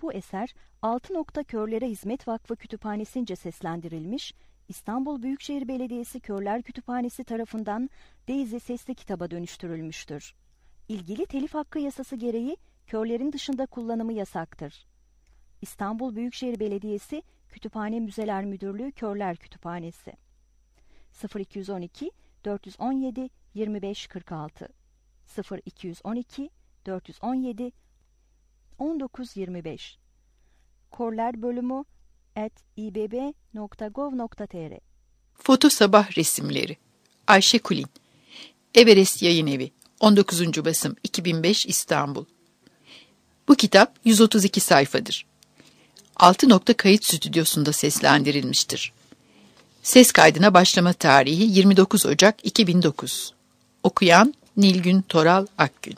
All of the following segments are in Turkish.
Bu eser Altı Nokta Körlere Hizmet Vakfı Kütüphanesi'nce seslendirilmiş, İstanbul Büyükşehir Belediyesi Körler Kütüphanesi tarafından Daisy sesli kitaba dönüştürülmüştür. İlgili telif hakkı yasası gereği körlerin dışında kullanımı yasaktır. İstanbul Büyükşehir Belediyesi Kütüphane Müzeler Müdürlüğü Körler Kütüphanesi 0212 417 2546 0212 417 1925 korlerbölümü@ibb.gov.tr Foto Sabah Resimleri Ayşe Kulin Everest Yayınevi 19. basım 2005 İstanbul. Bu kitap 132 sayfadır. 6 Nokta Kayıt Stüdyosu'nda seslendirilmiştir. Ses kaydına başlama tarihi 29 Ocak 2009. Okuyan Nilgün Toral Akgün.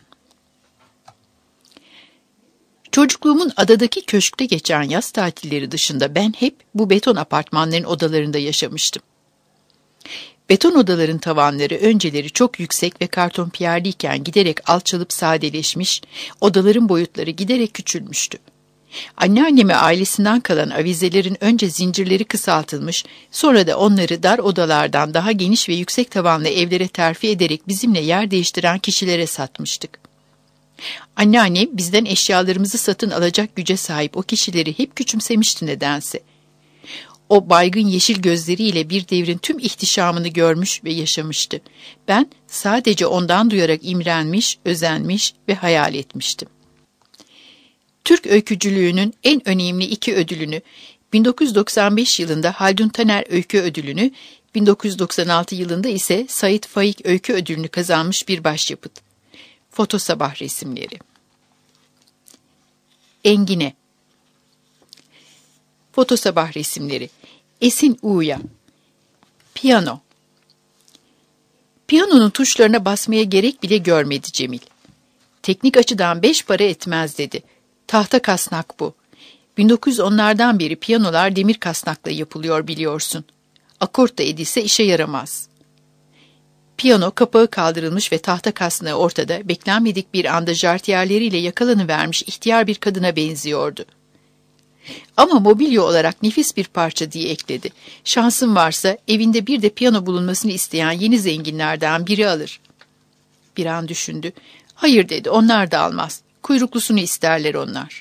Çocukluğumun adadaki köşkte geçen yaz tatilleri dışında ben hep bu beton apartmanların odalarında yaşamıştım. Beton odaların tavanları önceleri çok yüksek ve kartonpiyerliyken giderek alçalıp sadeleşmiş, odaların boyutları giderek küçülmüştü. Anneanneme ailesinden kalan avizelerin önce zincirleri kısaltılmış, sonra da onları dar odalardan daha geniş ve yüksek tavanlı evlere terfi ederek bizimle yer değiştiren kişilere satmıştık. Anneannem bizden eşyalarımızı satın alacak güce sahip o kişileri hep küçümsemişti nedense. O baygın yeşil gözleriyle bir devrin tüm ihtişamını görmüş ve yaşamıştı. Ben sadece ondan duyarak imrenmiş, özenmiş ve hayal etmiştim. Türk öykücülüğünün en önemli 2 ödülünü, 1995 yılında Haldun Taner Öykü Ödülünü, 1996 yılında ise Sait Faik Öykü Ödülünü kazanmış bir başyapıt. Foto Sabah Resimleri Engine Foto Sabah Resimleri Esin Uğya Piyano Piyanonun tuşlarına basmaya gerek bile görmedi Cemil. Teknik açıdan 5 para etmez dedi. Tahta kasnak bu. 1910'lardan beri piyanolar demir kasnakla yapılıyor biliyorsun. Akort da edilse işe yaramaz. Piyano kapağı kaldırılmış ve tahta kasnağı ortada, beklenmedik bir anda jartiyerleriyle yakalanıvermiş ihtiyar bir kadına benziyordu. Ama mobilya olarak nefis bir parça diye ekledi. Şansım varsa evinde bir de piyano bulunmasını isteyen yeni zenginlerden biri alır. Bir an düşündü. Hayır dedi, onlar da almaz. Kuyruklusunu isterler onlar.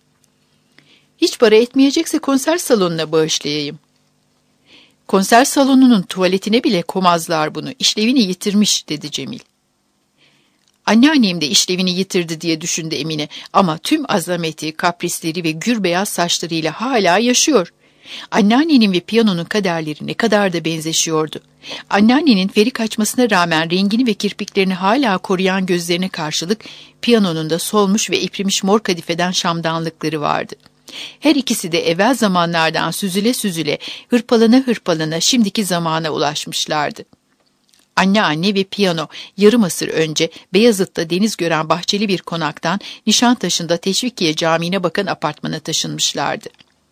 Hiç para etmeyecekse konser salonuna bağışlayayım. Konser salonunun tuvaletine bile komazlar bunu. İşlevini yitirmiş dedi Cemil. Anneannem de işlevini yitirdi diye düşündü Emine ama tüm azameti, kaprisleri ve gür beyaz saçlarıyla hala yaşıyor. Anneannenin ve piyanonun kaderleri ne kadar da benzeşiyordu. Anneannenin feri kaçmasına rağmen rengini ve kirpiklerini hala koruyan gözlerine karşılık piyanonun da solmuş ve eprimiş mor kadifeden şamdanlıkları vardı. Her ikisi de evvel zamanlardan süzüle süzüle, hırpalana hırpalana şimdiki zamana ulaşmışlardı. Anne ve piyano yarım asır önce Beyazıt'ta deniz gören bahçeli bir konaktan Nişantaşı'nda Teşvikiye Camii'ne bakan apartmana taşınmışlardı.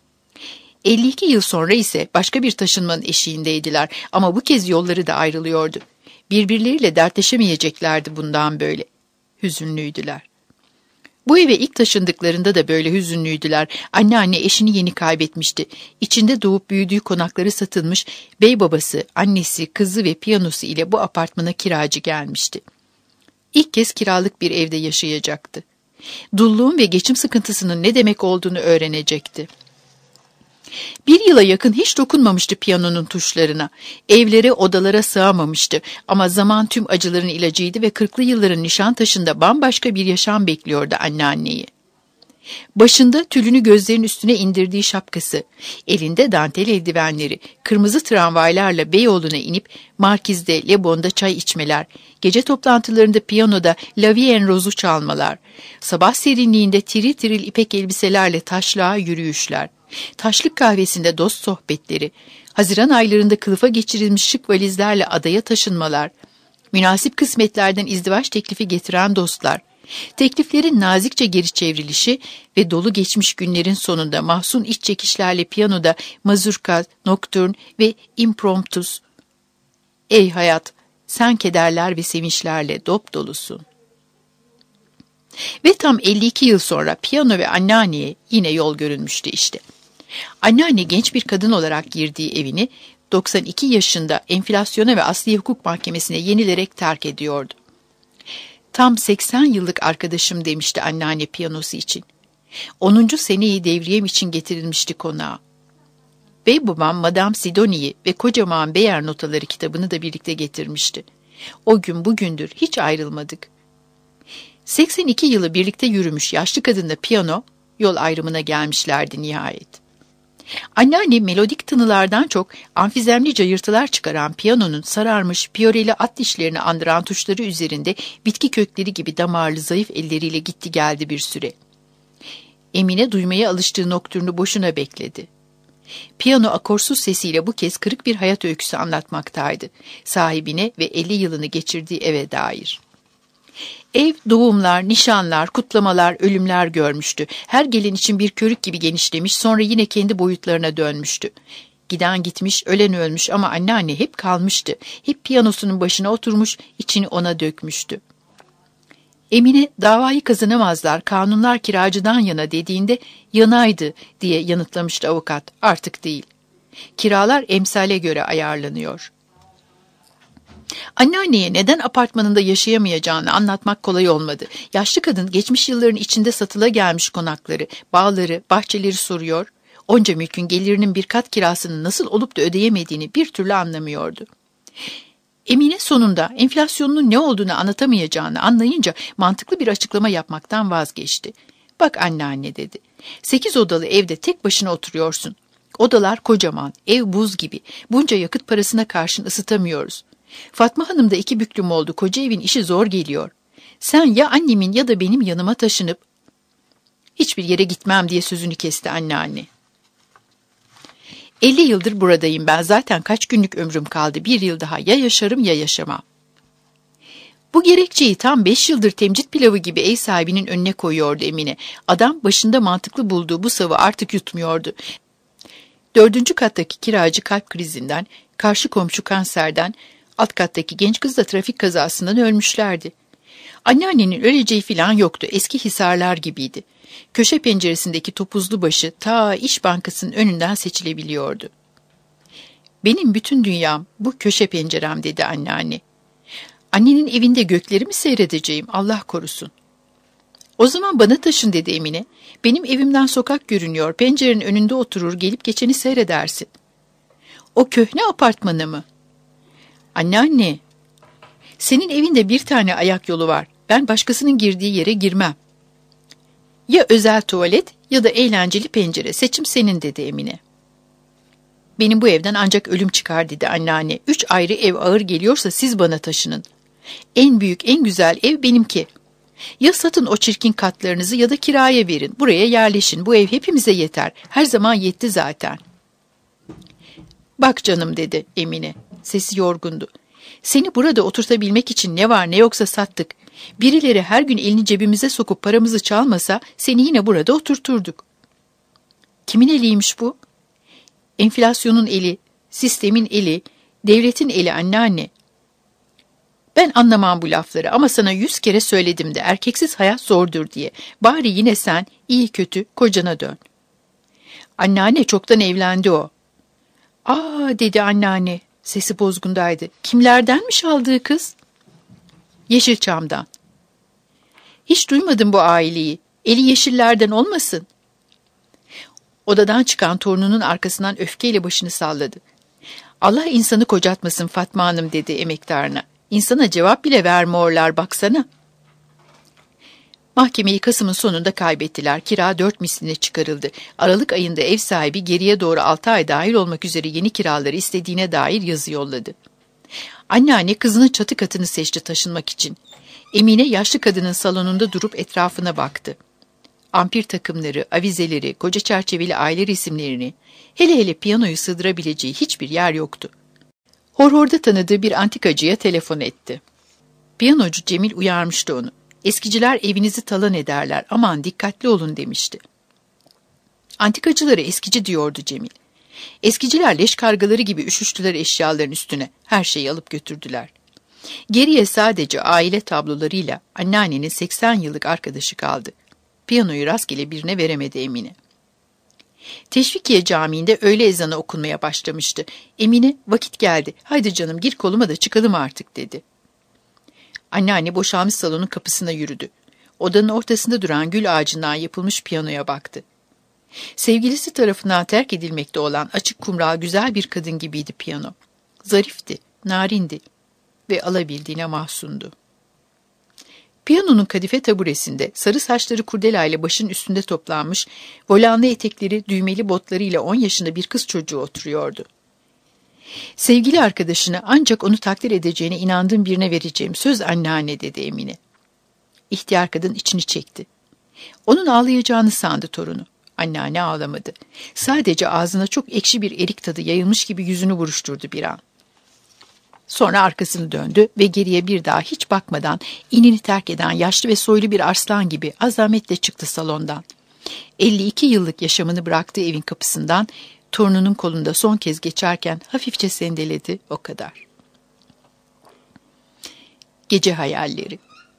52 yıl sonra ise başka bir taşınmanın eşiğindeydiler ama bu kez yolları da ayrılıyordu. Birbirleriyle dertleşemeyeceklerdi bundan böyle. Hüzünlüydüler. Bu eve ilk taşındıklarında da böyle hüzünlüydüler. Anne eşini yeni kaybetmişti. İçinde doğup büyüdüğü konakları satılmış, bey babası, annesi, kızı ve piyanosu ile bu apartmana kiracı gelmişti. İlk kez kiralık bir evde yaşayacaktı. Dulluğun ve geçim sıkıntısının ne demek olduğunu öğrenecekti. Bir yıla yakın hiç dokunmamıştı piyanonun tuşlarına. Evlere, odalara sığamamıştı. Ama zaman tüm acıların ilacıydı ve 40'lı yılların Nişantaşı'nda bambaşka bir yaşam bekliyordu anneanneyi. Başında tülünü gözlerinin üstüne indirdiği şapkası, elinde dantel eldivenleri, kırmızı tramvaylarla Beyoğlu'na inip Markiz'de, Lebon'da çay içmeler, gece toplantılarında piyanoda La Vie en Rose'u çalmalar, sabah serinliğinde tiril tiril ipek elbiselerle taşlığa yürüyüşler, taşlık kahvesinde dost sohbetleri, Haziran aylarında kılıfa geçirilmiş şık valizlerle adaya taşınmalar, münasip kısmetlerden izdivaç teklifi getiren dostlar, tekliflerin nazikçe geri çevrilişi ve dolu geçmiş günlerin sonunda mahzun iç çekişlerle piyanoda mazurka, nocturne ve impromptus. Ey hayat, sen kederler ve sevinçlerle dop dolusun. Ve tam 52 yıl sonra piyano ve anneanneye yine yol görünmüştü işte. Anneanne genç bir kadın olarak girdiği evini 92 yaşında enflasyona ve asliye hukuk mahkemesine yenilerek terk ediyordu. Tam 80 yıllık arkadaşım demişti anneanne piyanosu için. 10. seneyi devriyem için getirilmişti konağa. Beybabam Madame Sidoni'yi ve kocaman Beyer notaları kitabını da birlikte getirmişti. O gün bugündür hiç ayrılmadık. 82 yılı birlikte yürümüş yaşlı kadınla piyano yol ayrımına gelmişlerdi nihayet. Anneanne melodik tınılardan çok amfizemli cayırtılar çıkaran piyanonun sararmış piyöreli at dişlerini andıran tuşları üzerinde bitki kökleri gibi damarlı zayıf elleriyle gitti geldi bir süre. Emine duymaya alıştığı nokturnu boşuna bekledi. Piyano akorsuz sesiyle bu kez kırık bir hayat öyküsü anlatmaktaydı. Sahibine ve 50 yılını geçirdiği eve dair. Ev doğumlar, nişanlar, kutlamalar, ölümler görmüştü. Her gelin için bir körük gibi genişlemiş, sonra yine kendi boyutlarına dönmüştü. Giden gitmiş, ölen ölmüş ama anneanne hep kalmıştı. Hep piyanosunun başına oturmuş, içini ona dökmüştü. Emine davayı kazanamazlar, kanunlar kiracıdan yana dediğinde yanaydı diye yanıtlamıştı avukat. Artık değil. Kiralar emsale göre ayarlanıyor. Anneanneye neden apartmanında yaşayamayacağını anlatmak kolay olmadı. Yaşlı kadın geçmiş yılların içinde satıla gelmiş konakları, bağları, bahçeleri soruyor. Onca mülkün gelirinin bir kat kirasını nasıl olup da ödeyemediğini bir türlü anlamıyordu. Emine sonunda enflasyonun ne olduğunu anlatamayacağını anlayınca mantıklı bir açıklama yapmaktan vazgeçti. Bak anneanne dedi. 8 odalı evde tek başına oturuyorsun. Odalar kocaman, ev buz gibi. Bunca yakıt parasına karşın ısıtamıyoruz. Fatma Hanım da 2 büklüm oldu. Koca evin işi zor geliyor. Sen ya annemin ya da benim yanıma taşınıp hiçbir yere gitmem diye sözünü kesti anneanne. 50 yıldır buradayım ben. Zaten kaç günlük ömrüm kaldı. 1 yıl daha ya yaşarım ya yaşamam. Bu gerekçeyi tam 5 yıldır temcit pilavı gibi ev sahibinin önüne koyuyordu Emine. Adam başında mantıklı bulduğu bu savı artık yutmuyordu. 4. kattaki kiracı kalp krizinden, karşı komşu kanserden, alt kattaki genç kız da trafik kazasından ölmüşlerdi. Anneannenin öleceği falan yoktu. Eski hisarlar gibiydi. Köşe penceresindeki topuzlu başı ta İş Bankası'nın önünden seçilebiliyordu. Benim bütün dünyam bu köşe pencerem dedi anneanne. Annenin evinde gökleri mi seyredeceğim Allah korusun. O zaman bana taşın dedi Emine. Benim evimden sokak görünüyor. Pencerenin önünde oturur gelip geçeni seyredersin. O köhne apartmanı mı? Anneanne, senin evinde bir tane ayak yolu var. Ben başkasının girdiği yere girmem. Ya özel tuvalet ya da eğlenceli pencere. Seçim senin dedi Emine. Benim bu evden ancak ölüm çıkar dedi anneanne. 3 ayrı ev ağır geliyorsa siz bana taşının. En büyük, en güzel ev benimki. Ya satın o çirkin katlarınızı ya da kiraya verin. Buraya yerleşin. Bu ev hepimize yeter. Her zaman yetti zaten. Bak canım dedi Emine. Sesi yorgundu. Seni burada oturtabilmek için ne var ne yoksa sattık. Birileri her gün elini cebimize sokup paramızı çalmasa seni yine burada oturturduk. Kimin eliymiş bu? Enflasyonun eli, sistemin eli, devletin eli anneanne. Ben anlamam bu lafları ama sana 100 kere söyledim de erkeksiz hayat zordur diye. Bari yine sen iyi kötü kocana dön. Anneanne çoktan evlendi o. Aa dedi anneanne. Sesi bozgundaydı. Kimlerdenmiş aldığı kız? Yeşilçam'dan. Hiç duymadım bu aileyi. Eli yeşillerden olmasın. Odadan çıkan torununun arkasından öfkeyle başını salladı. Allah insanı kocatmasın Fatma Hanım dedi emektarına. İnsana cevap bile vermiyorlar baksana. Mahkemeyi Kasım'ın sonunda kaybettiler. Kira 4 misline çıkarıldı. Aralık ayında ev sahibi geriye doğru 6 ay dahil olmak üzere yeni kiraları istediğine dair yazı yolladı. Anneanne kızının çatı katını seçti taşınmak için. Emine yaşlı kadının salonunda durup etrafına baktı. Ampir takımları, avizeleri, koca çerçeveli aile resimlerini, hele hele piyanoyu sığdırabileceği hiçbir yer yoktu. Horhor'da tanıdığı bir antikacıya telefon etti. Piyanocu Cemil uyarmıştı onu. Eskiciler evinizi talan ederler, aman dikkatli olun demişti. Antikacılara eskici diyordu Cemil. Eskiciler leş kargaları gibi üşüştüler eşyaların üstüne, her şeyi alıp götürdüler. Geriye sadece aile tablolarıyla anneannenin 80 yıllık arkadaşı kaldı. Piyanoyu rastgele birine veremedi Emine. Teşvikiye Camii'nde öğle ezanı okunmaya başlamıştı. Emine, vakit geldi, haydi canım gir koluma da çıkalım artık dedi. Anneanne boşalmış salonun kapısına yürüdü. Odanın ortasında duran gül ağacından yapılmış piyanoya baktı. Sevgilisi tarafından terk edilmekte olan açık kumral güzel bir kadın gibiydi piyano. Zarifti, narindi ve alabildiğine mahzundu. Piyanonun kadife taburesinde sarı saçları kurdelayla başın üstünde toplanmış, volanlı etekleri, düğmeli botlarıyla 10 yaşında bir kız çocuğu oturuyordu. Sevgili arkadaşını ancak onu takdir edeceğine inandığım birine vereceğim söz anneanne dedi Emine. İhtiyar kadın içini çekti. Onun ağlayacağını sandı torunu. Anneanne ağlamadı. Sadece ağzına çok ekşi bir erik tadı yayılmış gibi yüzünü buruşturdu bir an. Sonra arkasını döndü ve geriye bir daha hiç bakmadan inini terk eden yaşlı ve soylu bir arslan gibi azametle çıktı salondan. 52 yıllık yaşamını bıraktığı evin kapısından torununun kolunda son kez geçerken hafifçe sendeledi, o kadar. Gece hayalleri.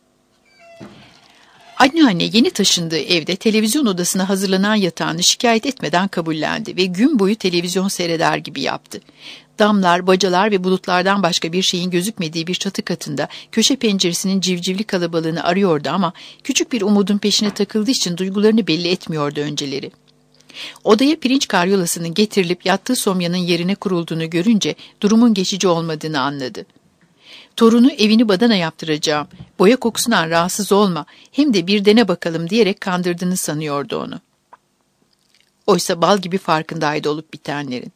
Anneanne yeni taşındığı evde televizyon odasına hazırlanan yatağını şikayet etmeden kabullendi ve gün boyu televizyon seyreder gibi yaptı. Damlar, bacalar ve bulutlardan başka bir şeyin gözükmediği bir çatı katında köşe penceresinin civcivli kalabalığını arıyordu ama küçük bir umudun peşine takıldığı için duygularını belli etmiyordu önceleri. Odaya pirinç karyolasının getirilip yattığı somyanın yerine kurulduğunu görünce durumun geçici olmadığını anladı. Torunu evini badana yaptıracağım, boya kokusundan rahatsız olma, hem de bir dene bakalım diyerek kandırdığını sanıyordu onu. Oysa bal gibi farkındaydı olup bitenlerin.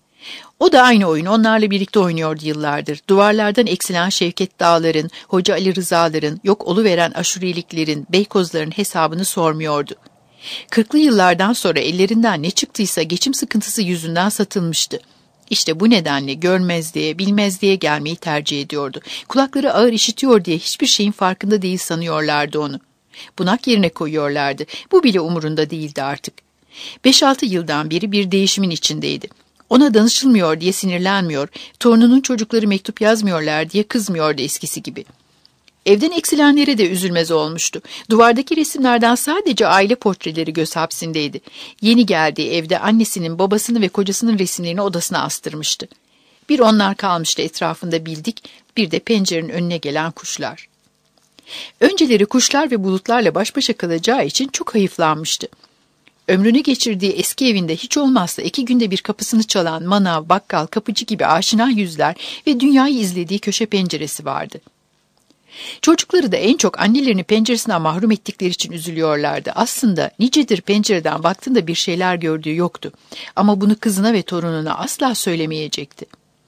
O da aynı oyunu onlarla birlikte oynuyordu yıllardır. Duvarlardan eksilen Şevket Dağlar'ın, Hoca Ali Rızalar'ın, yok oluveren Aşuriliklerin, Beykozların hesabını sormuyordu. 40'lı yıllardan sonra ellerinden ne çıktıysa geçim sıkıntısı yüzünden satılmıştı. İşte bu nedenle görmez diye, bilmez diye gelmeyi tercih ediyordu. Kulakları ağır işitiyor diye hiçbir şeyin farkında değil sanıyorlardı onu. Bunak yerine koyuyorlardı. Bu bile umurunda değildi artık. 5-6 yıldan beri bir değişimin içindeydi. Ona danışılmıyor diye sinirlenmiyor, torununun çocukları mektup yazmıyorlar diye kızmıyordu eskisi gibi. Evden eksilenlere de üzülmez olmuştu. Duvardaki resimlerden sadece aile portreleri göz hapsindeydi. Yeni geldiği evde annesinin, babasının ve kocasının resimlerini odasına astırmıştı. Bir onlar kalmıştı etrafında bildik, bir de pencerenin önüne gelen kuşlar. Önceleri kuşlar ve bulutlarla baş başa kalacağı için çok hayıflanmıştı. Ömrünü geçirdiği eski evinde hiç olmazsa 2 günde bir kapısını çalan manav, bakkal, kapıcı gibi aşina yüzler ve dünyayı izlediği köşe penceresi vardı. Çocukları da en çok annelerini penceresinden mahrum ettikleri için üzülüyorlardı. Aslında nicedir pencereden baktığında bir şeyler gördüğü yoktu. Ama bunu kızına ve torununa asla söylemeyecekti.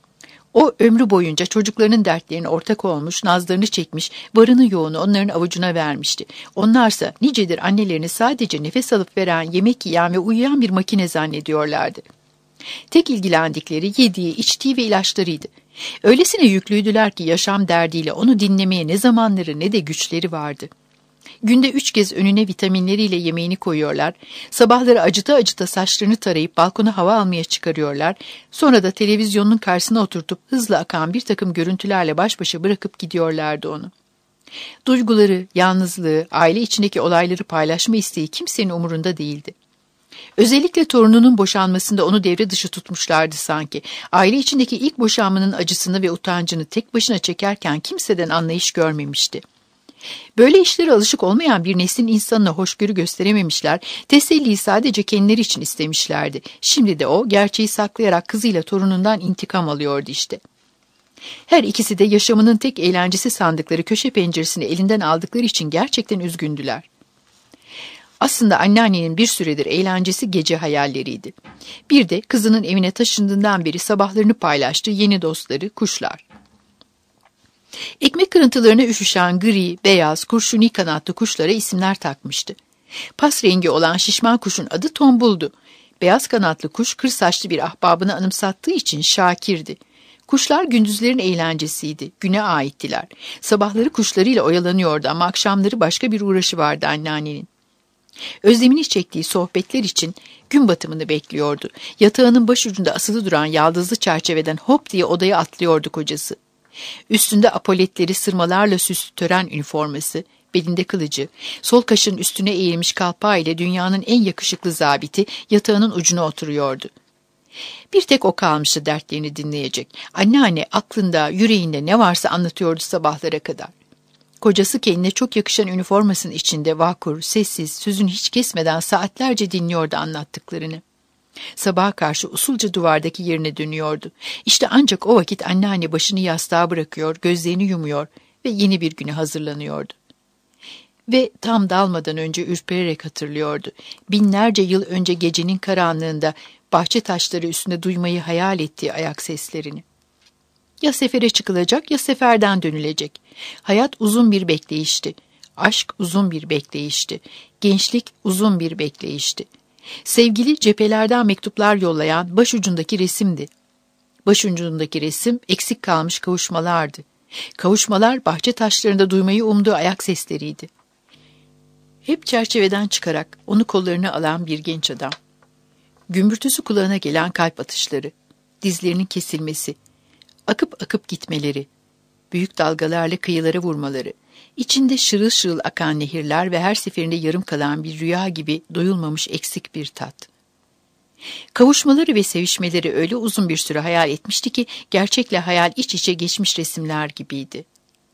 O ömrü boyunca çocuklarının dertlerine ortak olmuş, nazlarını çekmiş, varını yoğunu onların avucuna vermişti. Onlarsa nicedir annelerini sadece nefes alıp veren, yemek yiyen ve uyuyan bir makine zannediyorlardı. Tek ilgilendikleri yediği, içtiği ve ilaçlarıydı. Öylesine yüklüydüler ki yaşam derdiyle onu dinlemeye ne zamanları ne de güçleri vardı. Günde 3 kez önüne vitaminleriyle yemeğini koyuyorlar, sabahları acıta acıta saçlarını tarayıp balkona hava almaya çıkarıyorlar, sonra da televizyonun karşısına oturtup hızla akan bir takım görüntülerle baş başa bırakıp gidiyorlardı onu. Duyguları, yalnızlığı, aile içindeki olayları paylaşma isteği kimsenin umurunda değildi. Özellikle torununun boşanmasında onu devre dışı tutmuşlardı sanki. Aile içindeki ilk boşanmanın acısını ve utancını tek başına çekerken kimseden anlayış görmemişti. Böyle işlere alışık olmayan bir neslin insanına hoşgörü gösterememişler, teselliyi sadece kendileri için istemişlerdi. Şimdi de o gerçeği saklayarak kızıyla torunundan intikam alıyordu işte. Her ikisi de yaşamının tek eğlencesi sandıkları köşe penceresini elinden aldıkları için gerçekten üzgündüler. Aslında anneannenin bir süredir eğlencesi gece hayalleriydi. Bir de kızının evine taşındığından beri sabahlarını paylaştığı yeni dostları kuşlar. Ekmek kırıntılarına üşüşen gri, beyaz, kurşuni kanatlı kuşlara isimler takmıştı. Pas rengi olan şişman kuşun adı Tombul'du. Beyaz kanatlı kuş kır saçlı bir ahbabını anımsattığı için Şakir'di. Kuşlar gündüzlerin eğlencesiydi, güne aittiler. Sabahları kuşlarıyla oyalanıyordu ama akşamları başka bir uğraşı vardı anneannenin. Özlemini çektiği sohbetler için gün batımını bekliyordu. Yatağının başucunda asılı duran yaldızlı çerçeveden hop diye odaya atlıyordu kocası. Üstünde apoletleri sırmalarla süslü tören üniforması, belinde kılıcı, sol kaşının üstüne eğilmiş kalpağı ile dünyanın en yakışıklı zabiti yatağının ucuna oturuyordu. Bir tek o kalmıştı dertlerini dinleyecek. Anneanne aklında, yüreğinde ne varsa anlatıyordu sabahlara kadar. Kocası kendine çok yakışan üniformasının içinde vakur, sessiz, sözünü hiç kesmeden saatlerce dinliyordu anlattıklarını. Sabaha karşı usulca duvardaki yerine dönüyordu. İşte ancak o vakit anneanne başını yastığa bırakıyor, gözlerini yumuyor ve yeni bir güne hazırlanıyordu. Ve tam dalmadan önce ürpererek hatırlıyordu. Binlerce yıl önce gecenin karanlığında bahçe taşları üstünde duymayı hayal ettiği ayak seslerini. Ya sefere çıkılacak ya seferden dönülecek. Hayat uzun bir bekleyişti. Aşk uzun bir bekleyişti. Gençlik uzun bir bekleyişti. Sevgili cephelerden mektuplar yollayan başucundaki resimdi. Başucundaki resim eksik kalmış kavuşmalardı. Kavuşmalar bahçe taşlarında duymayı umduğu ayak sesleriydi. Hep çerçeveden çıkarak onu kollarına alan bir genç adam. Gümbürtüsü kulağına gelen kalp atışları, dizlerinin kesilmesi, akıp akıp gitmeleri, büyük dalgalarla kıyılara vurmaları, içinde şırıl şırıl akan nehirler ve her seferinde yarım kalan bir rüya gibi doyulmamış eksik bir tat. Kavuşmaları ve sevişmeleri öyle uzun bir süre hayal etmişti ki gerçekle hayal iç içe geçmiş resimler gibiydi.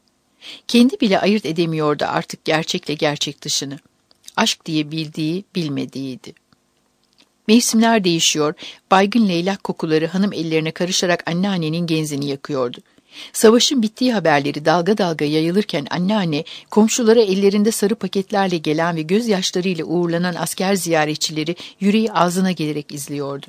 Kendi bile ayırt edemiyordu artık gerçekle gerçek dışını. Aşk diye bildiği, bilmediğiydi. Mevsimler değişiyor, baygın leylak kokuları hanım ellerine karışarak anneannenin genzini yakıyordu. Savaşın bittiği haberleri dalga dalga yayılırken anneanne, komşulara ellerinde sarı paketlerle gelen ve gözyaşlarıyla uğurlanan asker ziyaretçileri yüreği ağzına gelerek izliyordu.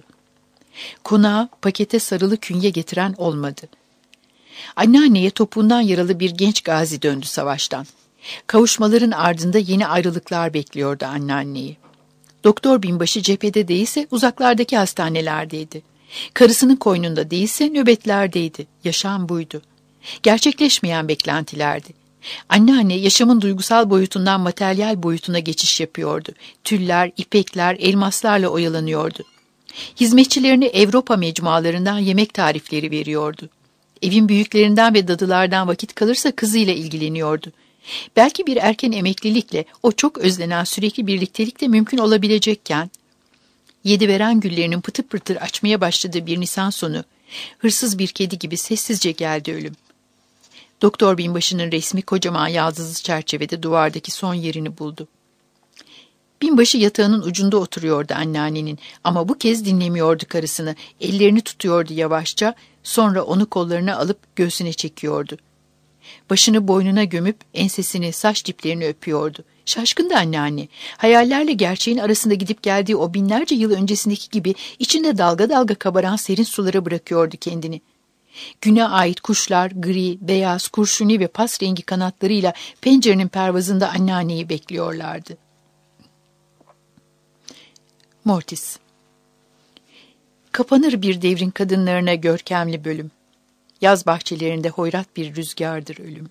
Konağa pakete sarılı künye getiren olmadı. Anneanneye topuğundan yaralı bir genç gazi döndü savaştan. Kavuşmaların ardında yeni ayrılıklar bekliyordu anneanneyi. Doktor binbaşı cephede değilse uzaklardaki hastanelerdeydi. Karısının koynunda değilse nöbetlerdeydi. Yaşam buydu. Gerçekleşmeyen beklentilerdi. Anneanne yaşamın duygusal boyutundan materyal boyutuna geçiş yapıyordu. Tüller, ipekler, elmaslarla oyalanıyordu. Hizmetçilerine Avrupa mecmualarından yemek tarifleri veriyordu. Evin büyüklerinden ve dadılardan vakit kalırsa kızıyla ilgileniyordu. Belki bir erken emeklilikle o çok özlenen sürekli birliktelik de mümkün olabilecekken, yediveren güllerinin pıtır pıtır açmaya başladığı bir Nisan sonu, hırsız bir kedi gibi sessizce geldi ölüm. Doktor binbaşının resmi kocaman yaldızlı çerçevede duvardaki son yerini buldu. Binbaşı yatağının ucunda oturuyordu anneannenin ama bu kez dinlemiyordu karısını, ellerini tutuyordu yavaşça, sonra onu kollarına alıp göğsüne çekiyordu. Başını boynuna gömüp ensesini, saç diplerini öpüyordu. Şaşkındı anneanne. Hayallerle gerçeğin arasında gidip geldiği o binlerce yıl öncesindeki gibi içinde dalga dalga kabaran serin sulara bırakıyordu kendini. Güne ait kuşlar gri, beyaz, kurşuni ve pas rengi kanatlarıyla pencerenin pervazında anneanneyi bekliyorlardı. Mortis. Kapanır bir devrin kadınlarına görkemli bölüm. Yaz bahçelerinde hoyrat bir rüzgardır ölüm.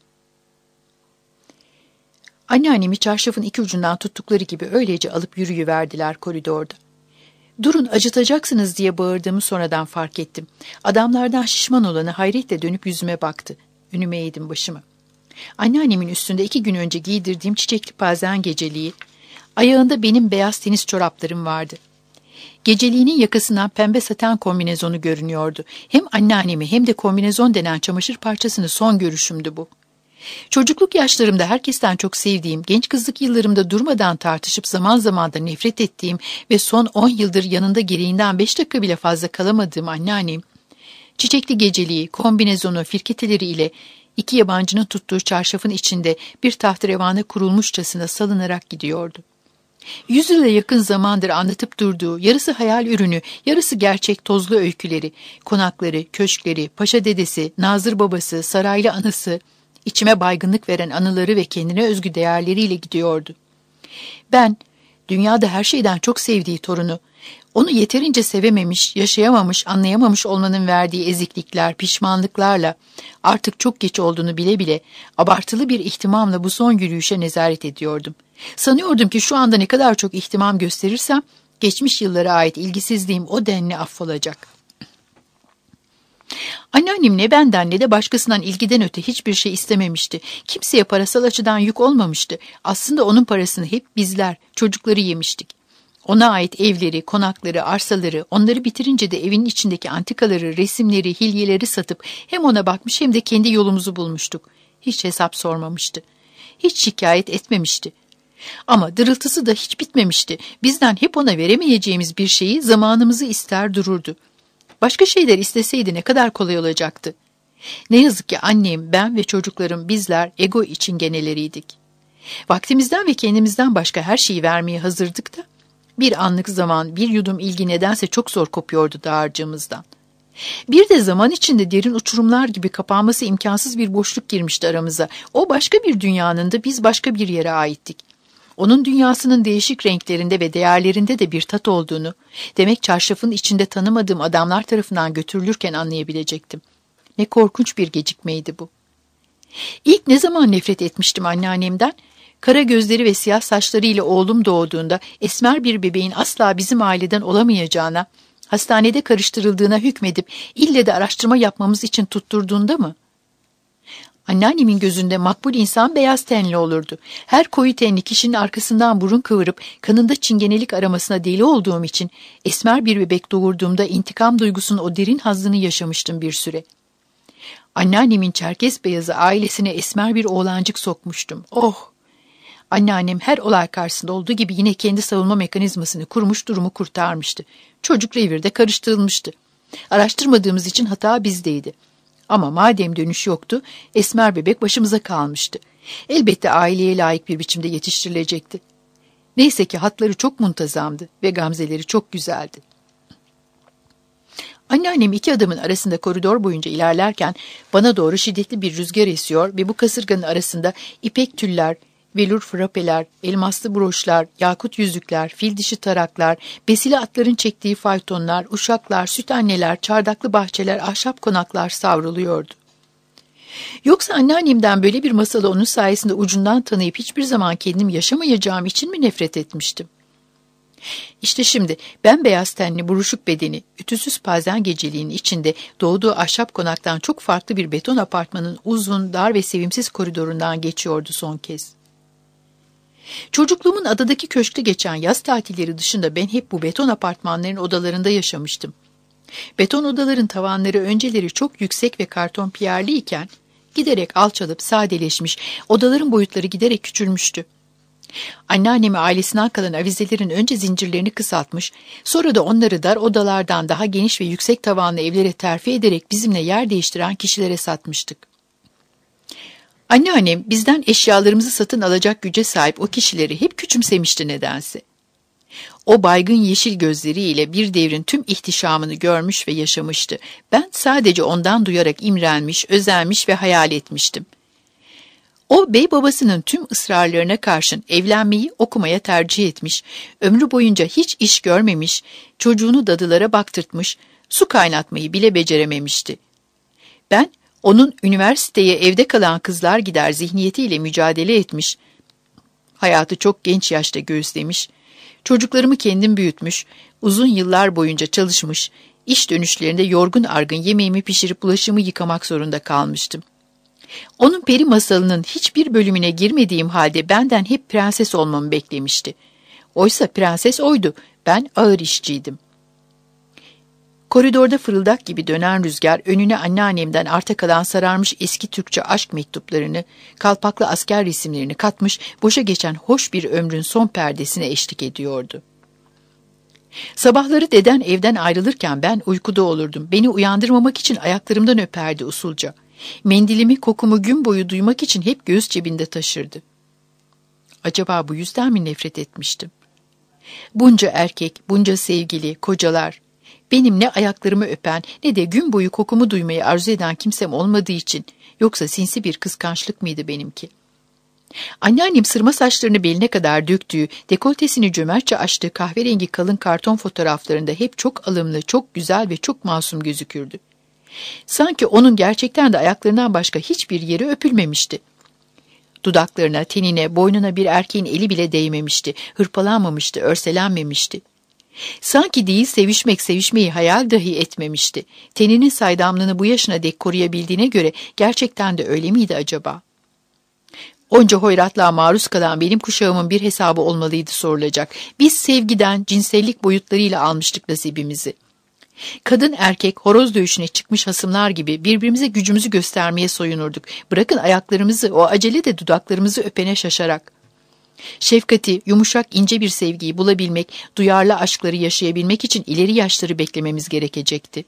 Anneannemi çarşafın iki ucundan tuttukları gibi öylece alıp yürüyüverdiler koridorda. "Durun, acıtacaksınız" diye bağırdığımı sonradan fark ettim. Adamlardan şişman olanı hayretle dönüp yüzüme baktı. Önüme eğdim başımı. Anneannemin üstünde 2 gün önce giydirdiğim çiçekli pazen geceliği, ayağında benim beyaz tenis çoraplarım vardı. Geceliğinin yakasından pembe saten kombinezonu görünüyordu. Hem anneannemi hem de kombinezon denen çamaşır parçasını son görüşümdü bu. Çocukluk yaşlarımda herkesten çok sevdiğim, genç kızlık yıllarımda durmadan tartışıp zaman zaman da nefret ettiğim ve son 10 yıldır yanında gereğinden 5 dakika bile fazla kalamadığım anneannem, çiçekli geceliği, kombinezonu, firketeleri ile 2 yabancının tuttuğu çarşafın içinde bir tahterevana kurulmuşçasına salınarak gidiyordu. 100 yıla yakın zamandır anlatıp durduğu, yarısı hayal ürünü, yarısı gerçek tozlu öyküleri, konakları, köşkleri, paşa dedesi, nazır babası, saraylı anısı, içime baygınlık veren anıları ve kendine özgü değerleriyle gidiyordu. Ben, dünyada her şeyden çok sevdiği torunu, onu yeterince sevememiş, yaşayamamış, anlayamamış olmanın verdiği eziklikler, pişmanlıklarla, artık çok geç olduğunu bile bile, abartılı bir ihtimamla bu son yürüyüşe nezaret ediyordum. Sanıyordum ki şu anda ne kadar çok ihtimam gösterirsem, geçmiş yıllara ait ilgisizliğim o denli affolacak. Anneannem ne benden ne de başkasından ilgiden öte hiçbir şey istememişti. Kimseye parasal açıdan yük olmamıştı. Aslında onun parasını hep bizler, çocukları yemiştik. Ona ait evleri, konakları, arsaları, onları bitirince de evinin içindeki antikaları, resimleri, hilyeleri satıp hem ona bakmış hem de kendi yolumuzu bulmuştuk. Hiç hesap sormamıştı. Hiç şikayet etmemişti. Ama dırıltısı da hiç bitmemişti. Bizden hep ona veremeyeceğimiz bir şeyi zamanımızı ister dururdu. Başka şeyler isteseydi ne kadar kolay olacaktı. Ne yazık ki annem, ben ve çocuklarım bizler ego için geneleriydik. Vaktimizden ve kendimizden başka her şeyi vermeye hazırdık da bir anlık zaman, bir yudum ilgi nedense çok zor kopuyordu dağarcığımızdan. Bir de zaman içinde derin uçurumlar gibi kapanması imkansız bir boşluk girmişti aramıza. O başka bir dünyanın da biz başka bir yere aittik. Onun dünyasının değişik renklerinde ve değerlerinde de bir tat olduğunu, demek çarşafın içinde tanımadığım adamlar tarafından götürülürken anlayabilecektim. Ne korkunç bir gecikmeydi bu. İlk ne zaman nefret etmiştim anneannemden? Kara gözleri ve siyah saçlarıyla oğlum doğduğunda esmer bir bebeğin asla bizim aileden olamayacağına, hastanede karıştırıldığına hükmedip ille de araştırma yapmamız için tutturduğunda mı? Anneannemin gözünde makbul insan beyaz tenli olurdu. Her koyu tenli kişinin arkasından burun kıvırıp kanında çingenelik aramasına deli olduğum için esmer bir bebek doğurduğumda intikam duygusunun o derin hazzını yaşamıştım bir süre. Anneannemin çerkez beyazı ailesine esmer bir oğlancık sokmuştum. Oh! Anneannem her olay karşısında olduğu gibi yine kendi savunma mekanizmasını kurmuş, durumu kurtarmıştı. Çocuk revirde karıştırılmıştı. Araştırmadığımız için hata bizdeydi. Ama madem dönüş yoktu, esmer bebek başımıza kalmıştı. Elbette aileye layık bir biçimde yetiştirilecekti. Neyse ki hatları çok muntazamdı ve gamzeleri çok güzeldi. Anneannem 2 adamın arasında koridor boyunca ilerlerken bana doğru şiddetli bir rüzgar esiyor ve bu kasırganın arasında ipek tüller, velur frapeler, elmaslı broşlar, yakut yüzükler, fil dişi taraklar, besili atların çektiği faytonlar, uşaklar, süt anneler, çardaklı bahçeler, ahşap konaklar savruluyordu. Yoksa anneannemden böyle bir masalı onun sayesinde ucundan tanıyıp hiçbir zaman kendim yaşamayacağım için mi nefret etmiştim? İşte şimdi bembeyaz tenli buruşuk bedeni, ütüsüz pazen geceliğinin içinde doğduğu ahşap konaktan çok farklı bir beton apartmanın uzun, dar ve sevimsiz koridorundan geçiyordu son kez. Çocukluğumun adadaki köşkte geçen yaz tatilleri dışında ben hep bu beton apartmanların odalarında yaşamıştım. Beton odaların tavanları önceleri çok yüksek ve karton piyerli iken giderek alçalıp sadeleşmiş, odaların boyutları giderek küçülmüştü. Anneannemi ailesinden kalan avizelerin önce zincirlerini kısaltmış, sonra da onları dar odalardan daha geniş ve yüksek tavanlı evlere terfi ederek bizimle yer değiştiren kişilere satmıştık. Anneannem bizden eşyalarımızı satın alacak güce sahip o kişileri hep küçümsemişti nedense. O baygın yeşil gözleriyle bir devrin tüm ihtişamını görmüş ve yaşamıştı. Ben sadece ondan duyarak imrenmiş, özenmiş ve hayal etmiştim. O bey babasının tüm ısrarlarına karşın evlenmeyi okumaya tercih etmiş, ömrü boyunca hiç iş görmemiş, çocuğunu dadılara baktırtmış, su kaynatmayı bile becerememişti. Ben onun üniversiteye evde kalan kızlar gider zihniyetiyle mücadele etmiş, hayatı çok genç yaşta göğüslemiş, çocuklarımı kendim büyütmüş, uzun yıllar boyunca çalışmış, iş dönüşlerinde yorgun argın yemeğimi pişirip bulaşığımı yıkamak zorunda kalmıştım. Onun peri masalının hiçbir bölümüne girmediğim halde benden hep prenses olmamı beklemişti. Oysa prenses oydu, ben ağır işçiydim. Koridorda fırıldak gibi dönen rüzgar önüne anneannemden arta kalan sararmış eski Türkçe aşk mektuplarını, kalpaklı asker resimlerini katmış, boşa geçen hoş bir ömrün son perdesine eşlik ediyordu. Sabahları deden evden ayrılırken ben uykuda olurdum. Beni uyandırmamak için ayaklarımdan öperdi usulca. Mendilimi, kokumu gün boyu duymak için hep göğüs cebinde taşırdı. Acaba bu yüzden mi nefret etmiştim? Bunca erkek, bunca sevgili, kocalar, benim ne ayaklarımı öpen ne de gün boyu kokumu duymayı arzu eden kimsem olmadığı için, yoksa sinsi bir kıskançlık mıydı benimki? Anneannem sırma saçlarını beline kadar döktüğü, dekoltesini cömertçe açtığı kahverengi kalın karton fotoğraflarında hep çok alımlı, çok güzel ve çok masum gözükürdü. Sanki onun gerçekten de ayaklarından başka hiçbir yeri öpülmemişti. Dudaklarına, tenine, boynuna bir erkeğin eli bile değmemişti, hırpalanmamıştı, örselenmemişti. Sanki değil sevişmeyi hayal dahi etmemişti. Teninin saydamlığını bu yaşına dek koruyabildiğine göre gerçekten de öyle miydi acaba? Onca hoyratlığa maruz kalan benim kuşağımın bir hesabı olmalıydı sorulacak. Biz sevgiden, cinsellik boyutlarıyla almıştık nasibimizi. Kadın erkek horoz dövüşüne çıkmış hasımlar gibi birbirimize gücümüzü göstermeye soyunurduk. Bırakın ayaklarımızı, o acele de dudaklarımızı öpene şaşarak. Şefkati, yumuşak ince bir sevgiyi bulabilmek, duyarlı aşkları yaşayabilmek için ileri yaşları beklememiz gerekecekti.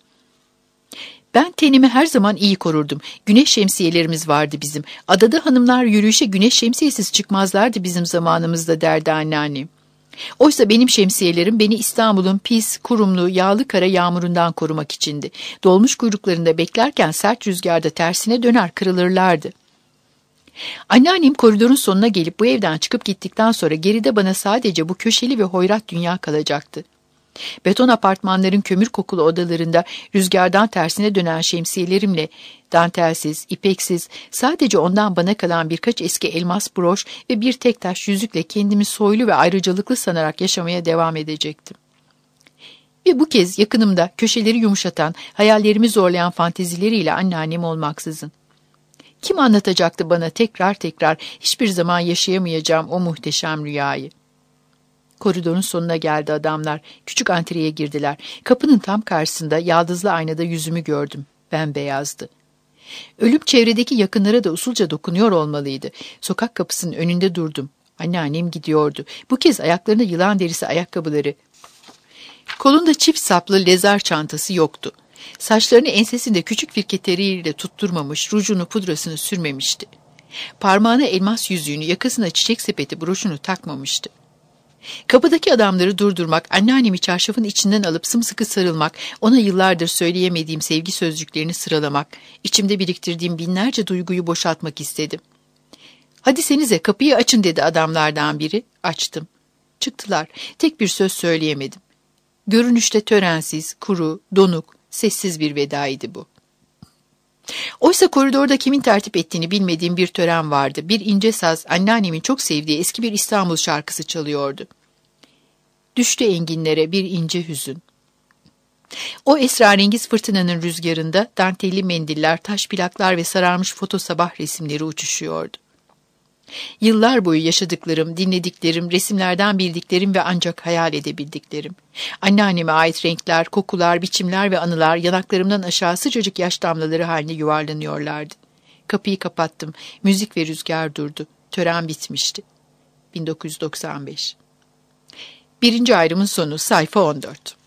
Ben tenimi her zaman iyi korurdum. Güneş şemsiyelerimiz vardı bizim. Adada hanımlar yürüyüşe güneş şemsiyesiz çıkmazlardı bizim zamanımızda derdi anneannem. Oysa benim şemsiyelerim beni İstanbul'un pis, kurumlu, yağlı kara yağmurundan korumak içindi. Dolmuş kuyruklarında beklerken sert rüzgarda tersine döner kırılırlardı. Anneannem koridorun sonuna gelip bu evden çıkıp gittikten sonra geride bana sadece bu köşeli ve hoyrat dünya kalacaktı. Beton apartmanların kömür kokulu odalarında rüzgardan tersine dönen şemsiyelerimle, dantelsiz, ipeksiz, sadece ondan bana kalan birkaç eski elmas broş ve bir tek taş yüzükle kendimi soylu ve ayrıcalıklı sanarak yaşamaya devam edecektim. Ve bu kez yakınımda köşeleri yumuşatan, hayallerimi zorlayan fantezileriyle anneannem olmaksızın. Kim anlatacaktı bana tekrar tekrar hiçbir zaman yaşayamayacağım o muhteşem rüyayı? Koridorun sonuna geldi adamlar. Küçük antreye girdiler. Kapının tam karşısında yaldızlı aynada yüzümü gördüm. Bembeyazdı. Ölüm çevredeki yakınlara da usulca dokunuyor olmalıydı. Sokak kapısının önünde durdum. Anneannem gidiyordu. Bu kez ayaklarında yılan derisi ayakkabıları. Kolunda çift saplı lezar çantası yoktu. Saçlarını ensesinde küçük firketeriyle tutturmamış, rujunu pudrasını sürmemişti. Parmağına elmas yüzüğünü, yakasına çiçek sepeti broşunu takmamıştı. Kapıdaki adamları durdurmak, anneannemi çarşafın içinden alıp sımsıkı sarılmak, ona yıllardır söyleyemediğim sevgi sözcüklerini sıralamak, içimde biriktirdiğim binlerce duyguyu boşaltmak istedim. "Hadi senize kapıyı açın," dedi adamlardan biri. Açtım. Çıktılar. Tek bir söz söyleyemedim. Görünüşte törensiz, kuru, donuk, sessiz bir vedaydı bu. Oysa koridorda kimin tertip ettiğini bilmediğim bir tören vardı. Bir ince saz, anneannemin çok sevdiği eski bir İstanbul şarkısı çalıyordu. Düştü enginlere bir ince hüzün. O esrarengiz fırtınanın rüzgarında dantelli mendiller, taş plaklar ve sararmış foto sabah resimleri uçuşuyordu. Yıllar boyu yaşadıklarım, dinlediklerim, resimlerden bildiklerim ve ancak hayal edebildiklerim. Anneanneme ait renkler, kokular, biçimler ve anılar yanaklarımdan aşağı sıcacık yaş damlaları haline yuvarlanıyorlardı. Kapıyı kapattım. Müzik ve rüzgar durdu. Tören bitmişti. 1995. 1. ayrımın sonu, sayfa 14.